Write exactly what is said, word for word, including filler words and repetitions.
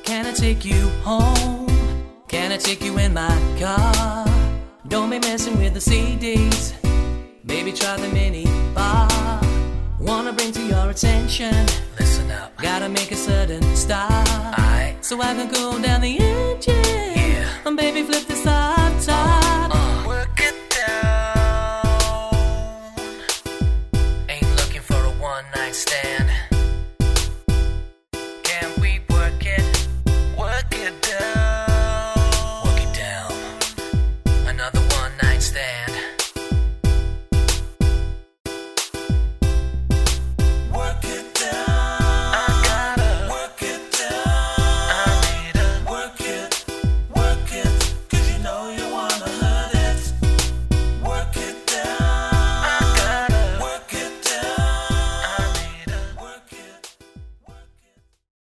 Can I take you home? Can I take you in my car? Don't be messing with the C Ds. Baby, try the mini bar. Wanna bring to your attention, listen up, gotta make a sudden stop. Aye. So I can cool down the engine, yeah. And baby, flip the side.